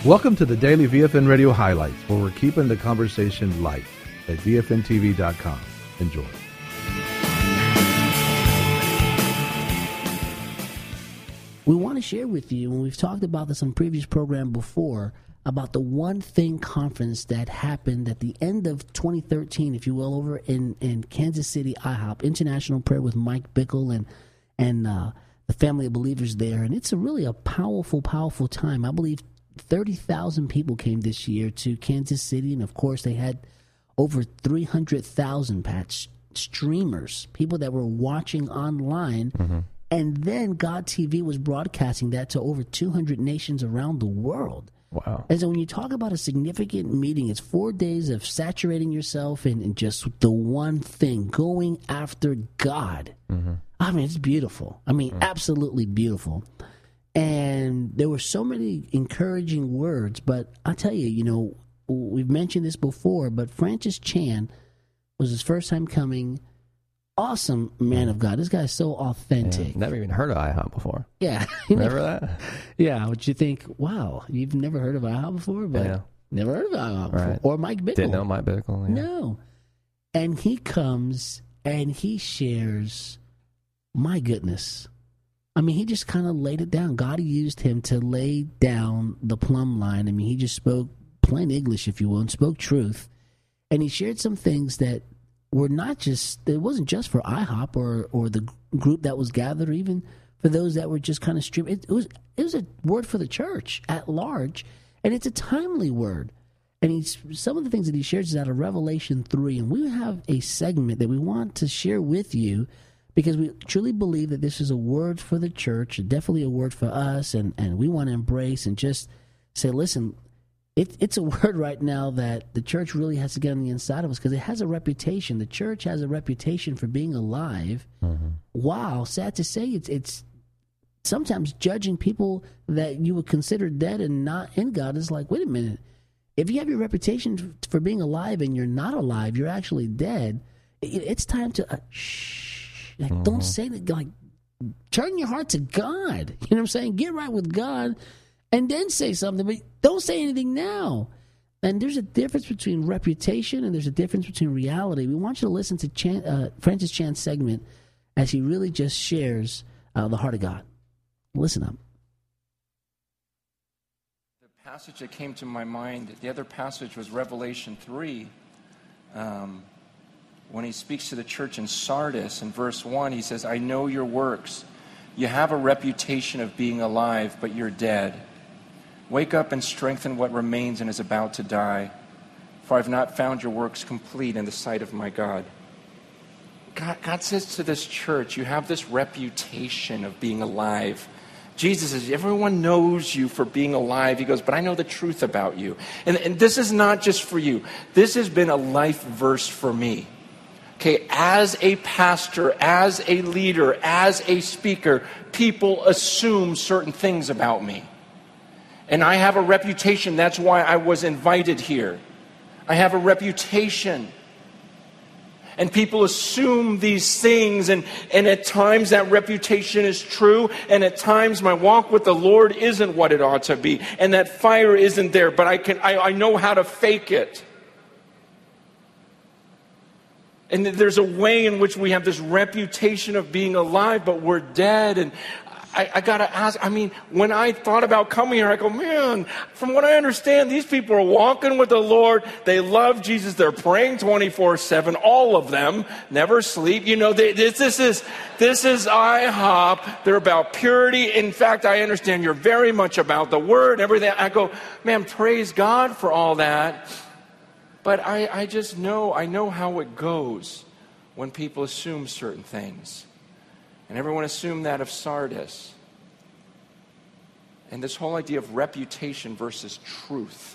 Welcome to the Daily VFN Radio Highlights, where we're keeping the conversation light at VFNTV.com. Enjoy. We want to share with you, and we've talked about this on previous program before, about the One Thing conference that happened at the end of 2013, if you will, over in Kansas City IHOP, International Prayer with Mike Bickle and the family of believers there. And it's really a powerful, powerful time. I believe 30,000 people came this year to Kansas City, and of course they had over 300,000 streamers, people that were watching online. Mm-hmm. And then God TV was broadcasting that to over 200 nations around the world. Wow. And so when you talk about a significant meeting, it's 4 days of saturating yourself in just the one thing, going after God. Mm-hmm. I mean, it's beautiful. I mean, absolutely beautiful. And there were so many encouraging words, but I'll tell you, we've mentioned this before, but Francis Chan was his first time coming. Awesome man of God. This guy is so authentic. Yeah, never even heard of IHOP before. Yeah. Remember that? Yeah. Would you think, wow, you've never heard of IHOP before? But never heard of IHOP before. Or Mike Bickle. Didn't know Mike Bickle. Yeah. No. And he comes and he shares, my goodness. I mean, he just kind of laid it down. God used him to lay down the plumb line. I mean, he just spoke plain English, if you will, and spoke truth. And he shared some things that were not just, it wasn't just for IHOP or the group that was gathered, or even for those that were just kind of streaming. It was a word for the church at large, and it's a timely word. And some of the things that he shares is out of Revelation 3, and we have a segment that we want to share with you because we truly believe that this is a word for the church, definitely a word for us, and we want to embrace and just say, listen, it's a word right now that the church really has to get on the inside of us because it has a reputation. The church has a reputation for being alive. Mm-hmm. Wow, sad to say, it's sometimes judging people that you would consider dead and not in God is like, wait a minute. If you have your reputation for being alive and you're not alive, you're actually dead, it's time to shh. Like, don't say that. Like, turn your heart to God. You know what I'm saying? Get right with God. And then say something, but don't say anything now. And there's a difference between reputation and there's a difference between reality. We want you to listen to Francis Chan's segment as he really just shares the heart of God. Listen up. The passage that came to my mind, the other passage was Revelation 3. When he speaks to the church in Sardis, in verse 1, he says, I know your works. You have a reputation of being alive, but you're dead. Wake up and strengthen what remains and is about to die, for I've not found your works complete in the sight of my God. God says to this church, you have this reputation of being alive. Jesus says, everyone knows you for being alive. He goes, but I know the truth about you. And this is not just for you. This has been a life verse for me. Okay, as a pastor, as a leader, as a speaker, people assume certain things about me. And I have a reputation. That's why I was invited here. I have a reputation. And people assume these things. And at times that reputation is true. And at times my walk with the Lord isn't what it ought to be. And that fire isn't there. But I know how to fake it. And there's a way in which we have this reputation of being alive, but we're dead. And I got to ask, when I thought about coming here, I go, man, from what I understand, these people are walking with the Lord. They love Jesus. They're praying 24/7, all of them, never sleep. This is IHOP. They're about purity. In fact, I understand you're very much about the Word and everything. I go, man, praise God for all that. But I just know, I know how it goes when people assume certain things. And everyone assumed that of Sardis. And this whole idea of reputation versus truth.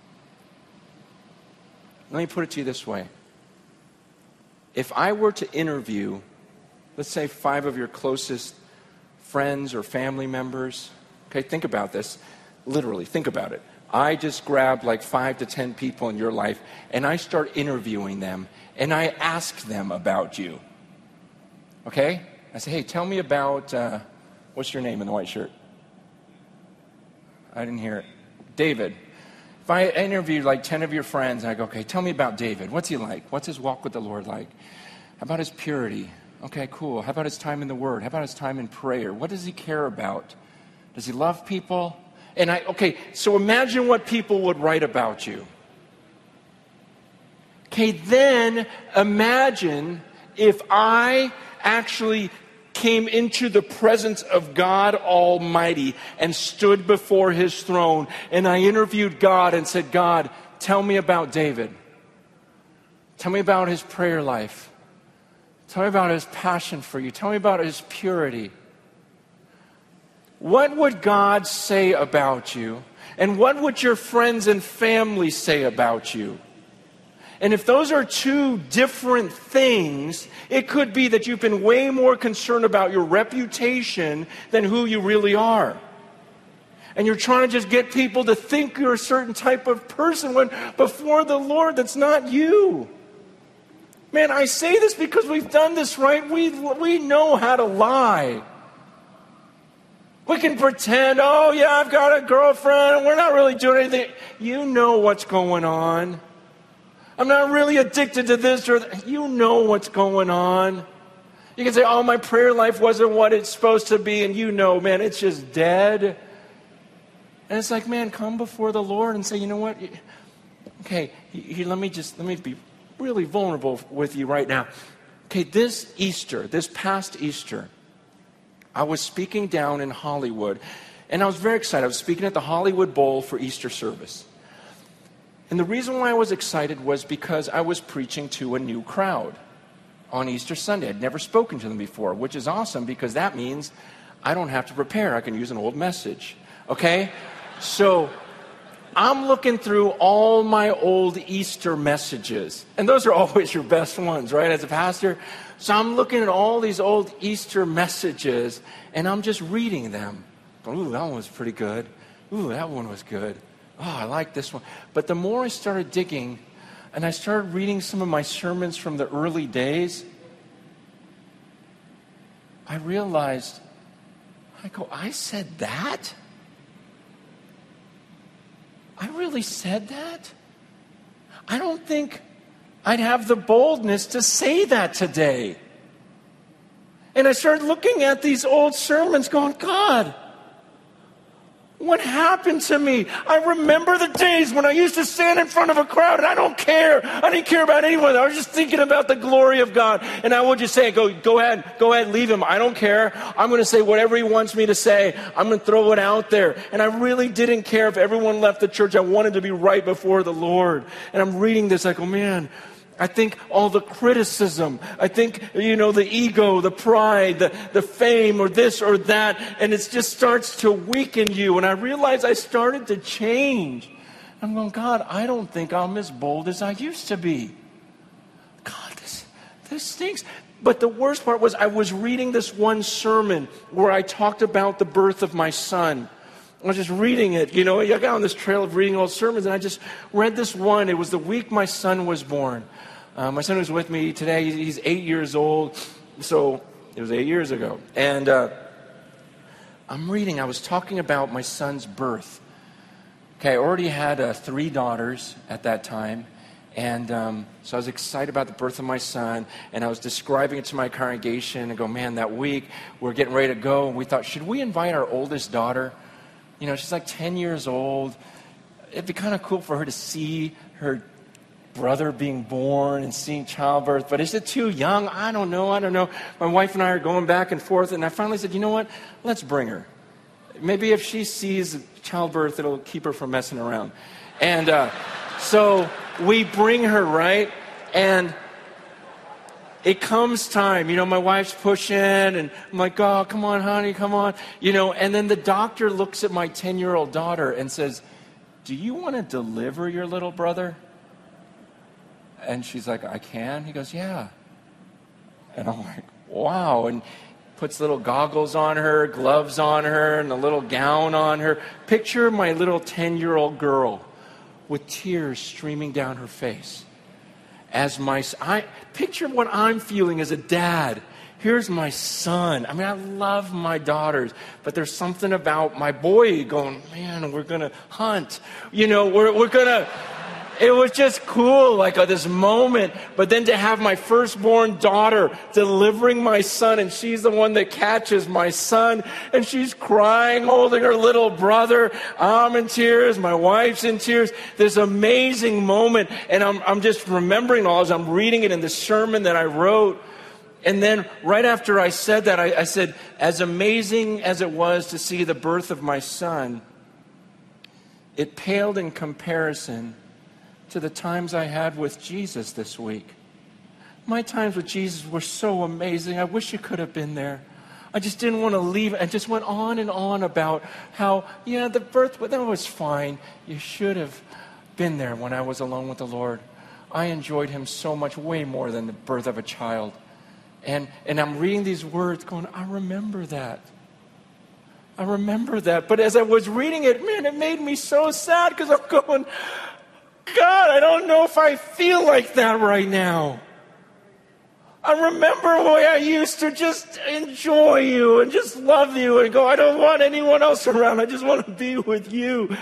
Let me put it to you this way. If I were to interview, let's say 5 of your closest friends or family members, okay, think about this. Literally, think about it. I just grab like 5 to 10 people in your life and I start interviewing them and I ask them about you. Okay? I say, hey, tell me about, what's your name in the white shirt? I didn't hear it. David. If I interviewed like 10 of your friends and I go, okay, tell me about David. What's he like? What's his walk with the Lord like? How about his purity? Okay, cool. How about his time in the Word? How about his time in prayer? What does he care about? Does he love people? So imagine what people would write about you. Okay, then imagine if I actually came into the presence of God Almighty and stood before His throne and I interviewed God and said, God, tell me about David. Tell me about his prayer life. Tell me about his passion for you. Tell me about his purity. What would God say about you? And what would your friends and family say about you? And if those are two different things, it could be that you've been way more concerned about your reputation than who you really are. And you're trying to just get people to think you're a certain type of person when before the Lord, that's not you. Man, I say this because we've done this, right? We know how to lie. We can pretend, oh yeah, I've got a girlfriend, and we're not really doing anything. You know what's going on. I'm not really addicted to this or that. You know what's going on. You can say, oh, my prayer life wasn't what it's supposed to be, and you know, man, it's just dead. And it's like, man, come before the Lord and say, you know what? Okay, let me be really vulnerable with you right now. Okay, this past Easter, I was speaking down in Hollywood, and I was very excited. I was speaking at the Hollywood Bowl for Easter service. And the reason why I was excited was because I was preaching to a new crowd on Easter Sunday. I'd never spoken to them before, which is awesome because that means I don't have to prepare. I can use an old message, okay? So I'm looking through all my old Easter messages. And those are always your best ones, right, as a pastor? So I'm looking at all these old Easter messages, and I'm just reading them. Ooh, that one was pretty good. Ooh, that one was good. Oh, I like this one. But the more I started digging, and I started reading some of my sermons from the early days, I realized, I said that? I really said that? I don't think I'd have the boldness to say that today. And I started looking at these old sermons going, God, what happened to me? I remember the days when I used to stand in front of a crowd and I don't care. I didn't care about anyone. I was just thinking about the glory of God. And I would just say, go ahead, leave him. I don't care. I'm going to say whatever he wants me to say. I'm going to throw it out there. And I really didn't care if everyone left the church. I wanted to be right before the Lord. And I'm reading this, I go, man, I think all the criticism, I think, the ego, the pride, the fame or this or that, and it just starts to weaken you. And I realized I started to change. I'm going, God, I don't think I'm as bold as I used to be. God, this stinks. But the worst part was I was reading this one sermon where I talked about the birth of my son. I was just reading it, I got on this trail of reading old sermons, and I just read this one. It was the week my son was born. My son was with me today. He's 8 years old, so it was 8 years ago. And I'm reading. I was talking about my son's birth. Okay, I already had 3 daughters at that time, and so I was excited about the birth of my son, and I was describing it to my congregation and go, man, that week we're getting ready to go, and we thought, should we invite our oldest daughter? She's like 10 years old. It'd be kind of cool for her to see her brother being born and seeing childbirth, but is it too young? I don't know. My wife and I are going back and forth, and I finally said, you know what? Let's bring her. Maybe if she sees childbirth, it'll keep her from messing around. And so we bring her, right? And it comes time, my wife's pushing, and I'm like, oh, come on, honey, come on. And then the doctor looks at my 10-year-old daughter and says, do you want to deliver your little brother? And she's like, I can? He goes, yeah. And I'm like, wow. And puts little goggles on her, gloves on her, and a little gown on her. Picture my little 10-year-old girl with tears streaming down her face. Picture what I'm feeling as a dad here's my son. I mean, I love my daughters, but there's something about my boy going, man, we're going to hunt. You know, we're going to... It was just cool, like this moment. But then to have my firstborn daughter delivering my son, and she's the one that catches my son, and she's crying, holding her little brother. I'm in tears. My wife's in tears. This amazing moment. And I'm just remembering all as I'm reading it in the sermon that I wrote. And then right after I said that, I said, as amazing as it was to see the birth of my son, it paled in comparison to the times I had with Jesus this week. My times with Jesus were so amazing. I wish you could have been there. I just didn't want to leave. I just went on and on about how, yeah, the birth, that was fine. You should have been there when I was alone with the Lord. I enjoyed him so much, way more than the birth of a child. And I'm reading these words going, I remember that. I remember that. But as I was reading it, man, it made me so sad because I'm going, God, I don't know if I feel like that right now. I remember the way I used to just enjoy you and just love you and go, I don't want anyone else around. I just want to be with you.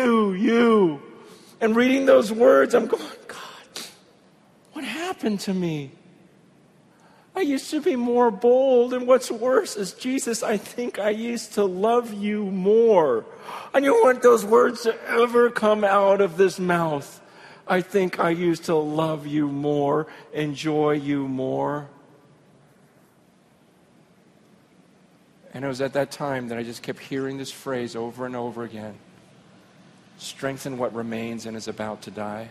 And reading those words, I'm going, God, what happened to me? I used to be more bold, and what's worse is, Jesus, I think I used to love you more. I didn't want those words to ever come out of this mouth. I think I used to love you more, enjoy you more. And it was at that time that I just kept hearing this phrase over and over again. Strengthen what remains and is about to die.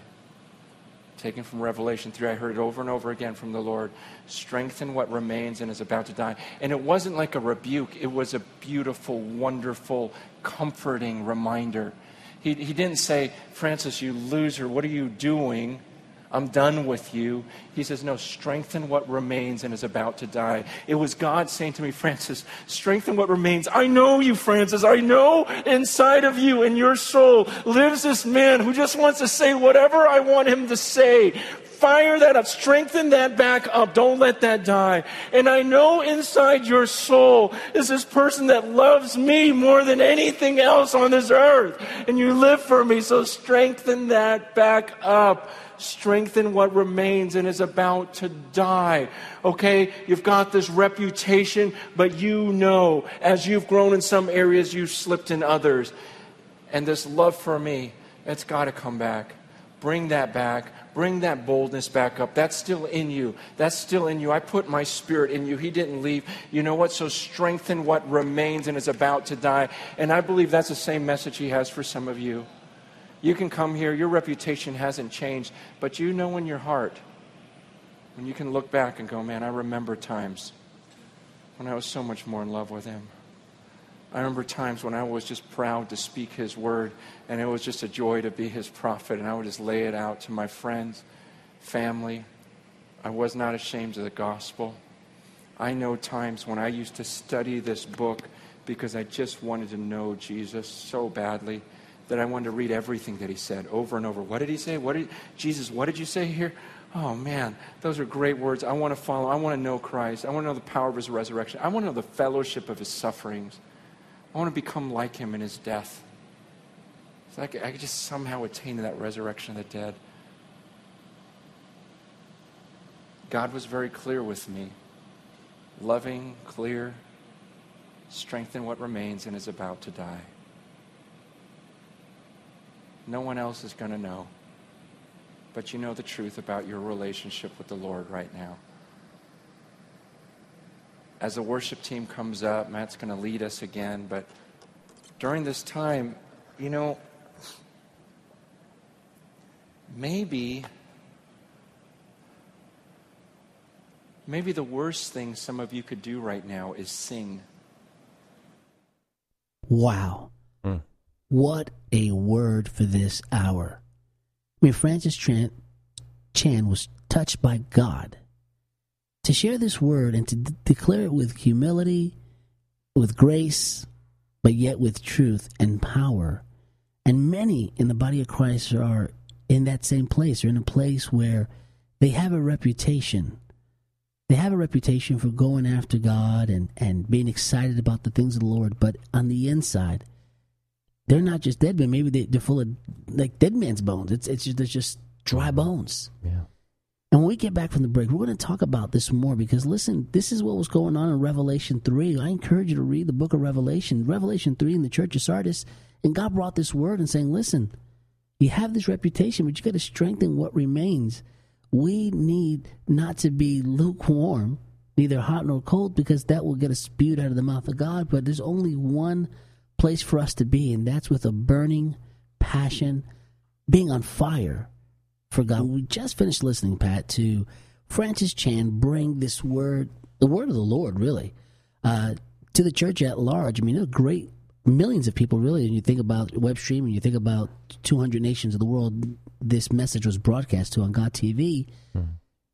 Taken from Revelation 3, I heard it over and over again from the Lord. Strengthen what remains and is about to die. And it wasn't like a rebuke. It was a beautiful, wonderful, comforting reminder. He didn't say, Francis, you loser, what are you doing? I'm done with you. He says, no, strengthen what remains and is about to die. It was God saying to me, Francis, strengthen what remains. I know you, Francis. I know inside of you, in your soul, lives this man who just wants to say whatever I want him to say. Fire that up. Strengthen that back up. Don't let that die. And I know inside your soul is this person that loves me more than anything else on this earth. And you live for me. So strengthen that back up. Strengthen what remains and is about to die. Okay, you've got this reputation, but you know, as you've grown in some areas, you've slipped in others. And this love for me, it's got to come back. Bring that back. Bring that boldness back up. That's still in you. That's still in you. I put my spirit in you. He didn't leave. You know what? So strengthen what remains and is about to die. And I believe that's the same message he has for some of you. You can come here, your reputation hasn't changed, but you know in your heart, when you can look back and go, man, I remember times when I was so much more in love with him. I remember times when I was just proud to speak his word, and it was just a joy to be his prophet, and I would just lay it out to my friends, family. I was not ashamed of the gospel. I know times when I used to study this book because I just wanted to know Jesus so badly that I wanted to read everything that he said over and over. What did he say? Jesus, what did you say here? Oh, man, those are great words. I want to follow. I want to know Christ. I want to know the power of his resurrection. I want to know the fellowship of his sufferings. I want to become like him in his death. So I could just somehow attain to that resurrection of the dead. God was very clear with me. Loving, clear, strengthen what remains and is about to die. No one else is going to know. But you know the truth about your relationship with the Lord right now. As the worship team comes up, Matt's going to lead us again. But during this time, you know, maybe the worst thing some of you could do right now is sing. Wow. What a word for this hour. I mean, Francis Chan was touched by God to share this word and to declare it with humility, with grace, but yet with truth and power. And many in the body of Christ are in that same place. They're in a place where they have a reputation They have a reputation for going after God and being excited about the things of the Lord, but on the inside, they're not just dead men. Maybe they're full of like dead man's bones. There's just dry bones. Yeah. And when we get back from the break, we're going to talk about this more because, listen, this is what was going on in Revelation 3. I encourage you to read the book of Revelation 3 in the church of Sardis. And God brought this word and saying, listen, you have this reputation, but you got to strengthen what remains. We need not to be lukewarm, neither hot nor cold, because that will get us spewed out of the mouth of God. But there's only one place for us to be, and that's with a burning passion, being on fire for God. We just finished listening, Pat, to Francis Chan bring this word, the word of the Lord, really, to the church at large. I mean, there are great millions of people, really, and you think about web streaming, you think about 200 nations of the world, this message was broadcast to on God TV. Mm-hmm.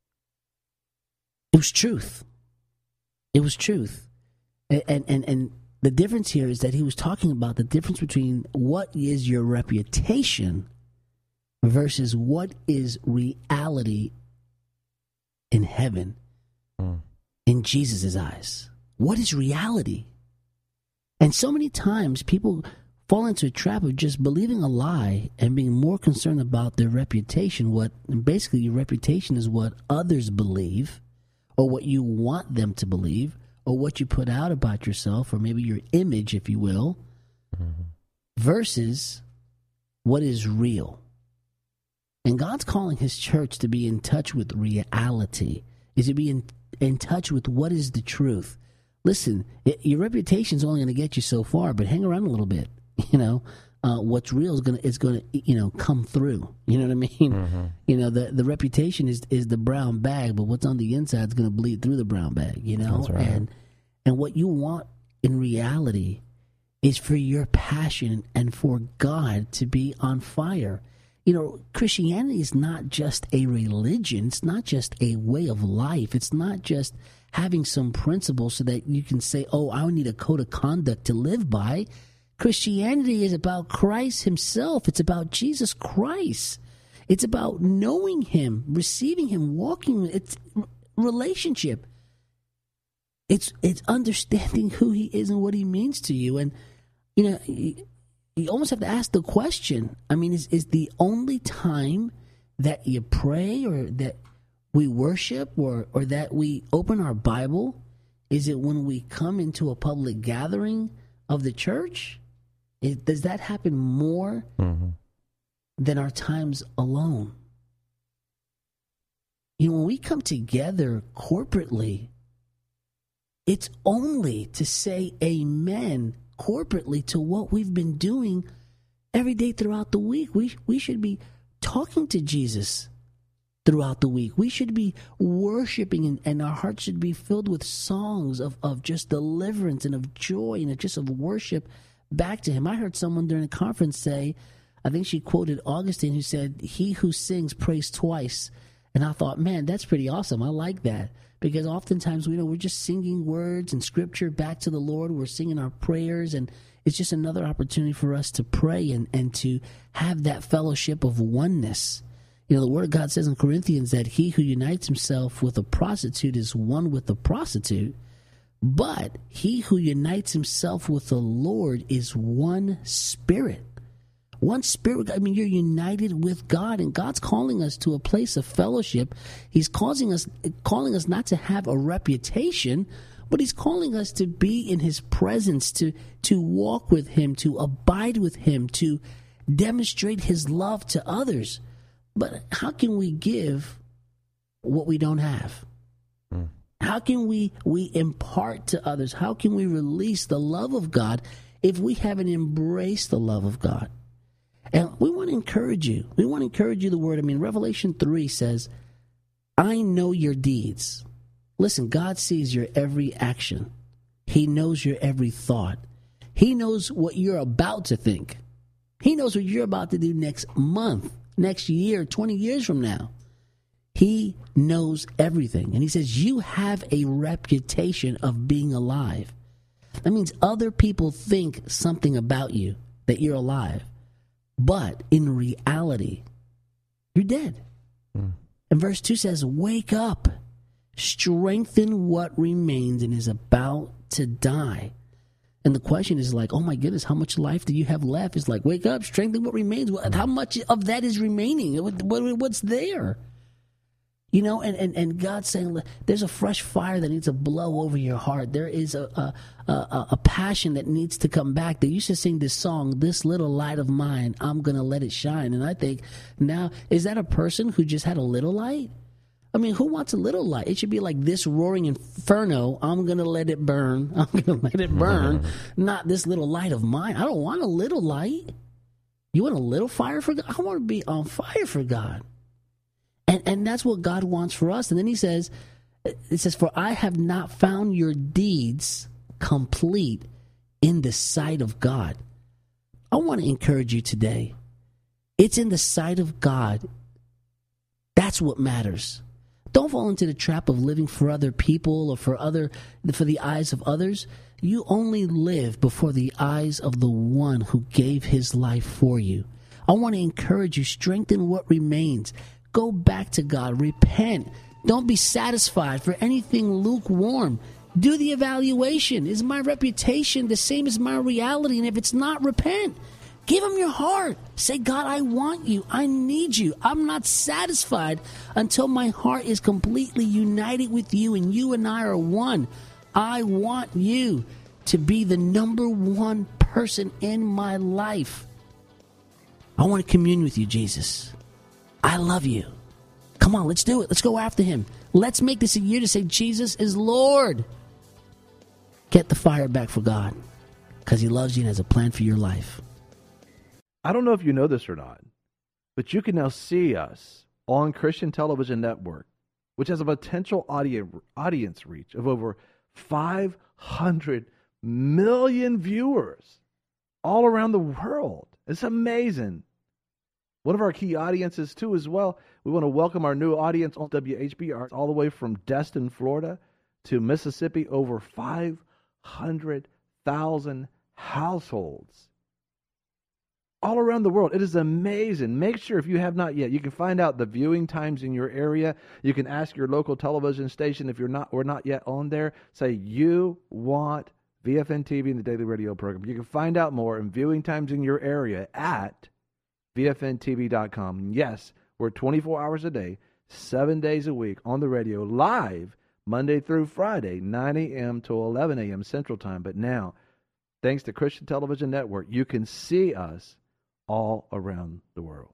It was truth. It was truth. And the difference here is that he was talking about the difference between what is your reputation versus what is reality in heaven, in Jesus' eyes. What is reality? And so many times people fall into a trap of just believing a lie and being more concerned about their reputation. Basically, your reputation is what others believe, or what you want them to believe, or what you put out about yourself, or maybe your image, if you will, versus what is real. And God's calling his church to be in touch with reality, is to be in touch with what is the truth. Listen, your reputation is only going to get you so far, but hang around a little bit. What's real is going to come through. You know what I mean? Mm-hmm. The reputation is the brown bag, but what's on the inside is going to bleed through the brown bag. That's right. And what you want in reality is for your passion and for God to be on fire. Christianity is not just a religion. It's not just a way of life. It's not just having some principles so that you can say, oh, I need a code of conduct to live by. Christianity is about Christ himself. It's about Jesus Christ. It's about knowing him, receiving him, walking. It's relationship. It's understanding who he is and what he means to you. And, you almost have to ask the question. I mean, is the only time that you pray or that we worship or that we open our Bible, is it when we come into a public gathering of the church? Does that happen more than our times alone? When we come together corporately, it's only to say amen corporately to what we've been doing every day throughout the week. We should be talking to Jesus throughout the week. We should be worshiping, and our hearts should be filled with songs of just deliverance and of joy and just of worship back to him. I heard someone during a conference say, I think she quoted Augustine, who said, "He who sings prays twice." And I thought, man, that's pretty awesome. I like that. Because oftentimes we're just singing words and scripture back to the Lord. We're singing our prayers, and it's just another opportunity for us to pray and to have that fellowship of oneness. The Word of God says in Corinthians that he who unites himself with a prostitute is one with the prostitute, but he who unites himself with the Lord is one spirit. One spirit. I mean, you're united with God, and God's calling us to a place of fellowship. He's calling us not to have a reputation, but he's calling us to be in his presence, to walk with him, to abide with him, to demonstrate his love to others. But how can we give what we don't have? How can we impart to others? How can we release the love of God if we haven't embraced the love of God? And we want to encourage you. We want to encourage you the word. I mean, Revelation 3 says, I know your deeds. Listen, God sees your every action. He knows your every thought. He knows what you're about to think. He knows what you're about to do next month, next year, 20 years from now. He knows everything. And he says, you have a reputation of being alive. That means other people think something about you, that you're alive. But in reality, you're dead. And verse 2 says, wake up, Strengthen what remains and is about to die. And the question is like, oh my goodness, how much life do you have left? It's like, wake up, strengthen what remains. How much of that is remaining? What's there? You know, and God's saying, there's a fresh fire that needs to blow over your heart. There is a passion that needs to come back. They used to sing this song, "This Little Light of Mine, I'm going to let it shine." And I think now, is that a person who just had a little light? I mean, who wants a little light? It should be like this roaring inferno. I'm going to let it burn. I'm going to let it burn. Not this little light of mine. I don't want a little light. You want a little fire for God? I want to be on fire for God. And that's what God wants for us. And then it says, for I have not found your deeds complete in the sight of God. I want to encourage you today. It's in the sight of God. That's what matters. Don't fall into the trap of living for other people or for the eyes of others. You only live before the eyes of the one who gave his life for you. I want to encourage you, strengthen what remains. Go back to God. Repent. Don't be satisfied for anything lukewarm. Do the evaluation. Is my reputation the same as my reality? And if it's not, repent. Give him your heart. Say, God, I want you. I need you. I'm not satisfied until my heart is completely united with you and you and I are one. I want you to be the number one person in my life. I want to commune with you, Jesus. I love you. Come on, let's do it. Let's go after him. Let's make this a year to say Jesus is Lord. Get the fire back for God because he loves you and has a plan for your life. I don't know if you know this or not, but you can now see us on Christian Television Network, which has a potential audience reach of over 500 million viewers all around the world. It's amazing. One of our key audiences, too, as well, we want to welcome our new audience on WHBR all the way from Destin, Florida to Mississippi, over 500,000 households all around the world. It is amazing. Make sure, if you have not yet, you can find out the viewing times in your area. You can ask your local television station if we're not yet on there. Say you want VFN TV and the Daily Radio program. You can find out more and viewing times in your area at VFNTV.com. Yes, we're 24 hours a day, 7 days a week on the radio, live Monday through Friday, 9 a.m. to 11 a.m. Central Time. But now, thanks to Christian Television Network, you can see us all around the world.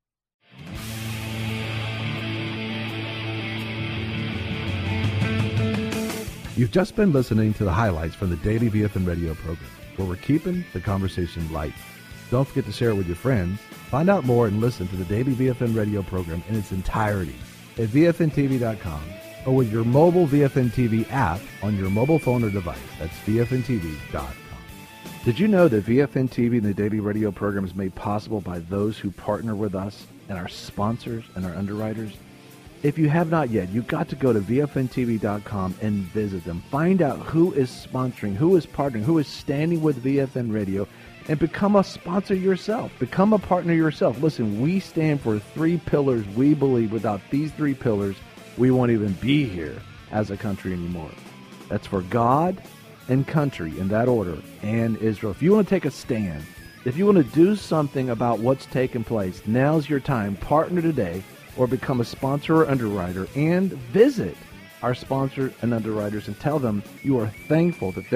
You've just been listening to the highlights from the Daily VFN Radio program, where we're keeping the conversation light. Don't forget to share it with your friends. Find out more and listen to the Daily VFN Radio program in its entirety at VFNTV.com or with your mobile VFN TV app on your mobile phone or device. That's VFNTV.com. Did you know that VFN TV and the Daily Radio program is made possible by those who partner with us and our sponsors and our underwriters? If you have not yet, you've got to go to VFNTV.com and visit them. Find out who is sponsoring, who is partnering, who is standing with VFN Radio, and become a sponsor yourself. Become a partner yourself. Listen, we stand for 3 pillars. We believe without these 3 pillars, we won't even be here as a country anymore. That's for God and country, in that order, and Israel. If you want to take a stand, if you want to do something about what's taking place, now's your time. Partner today or become a sponsor or underwriter and visit our sponsors and underwriters and tell them you are thankful that they're